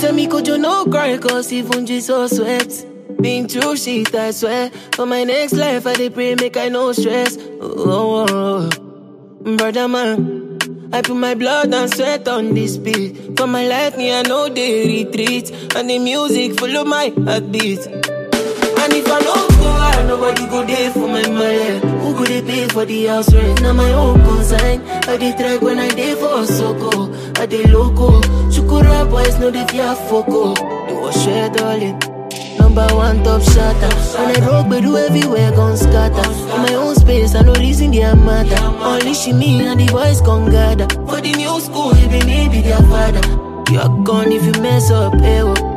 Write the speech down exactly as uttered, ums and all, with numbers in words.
tell me could you no cry, cause even Jesus sweats. Been through shit, I swear. For my next life, I dey pray, make I no stress. Oh, oh, oh. Brother man, I put my blood and sweat on this beat. For my life, me, I know they retreat. And the music follow my heartbeat. And if I don't go out, nobody go there for my money. Who could they pay for the house rent? Now my own consign. I dey track when I dey for Soko. I dey loco. Shukura boys know they fear foco. They was share darling. Number one top shotter. When I rock, but do everywhere gon' scatter. In my own space, I know reason they matter. Only she me and the boys gon' gather. For the new school, even me be their father. You're gone if you mess up, eh?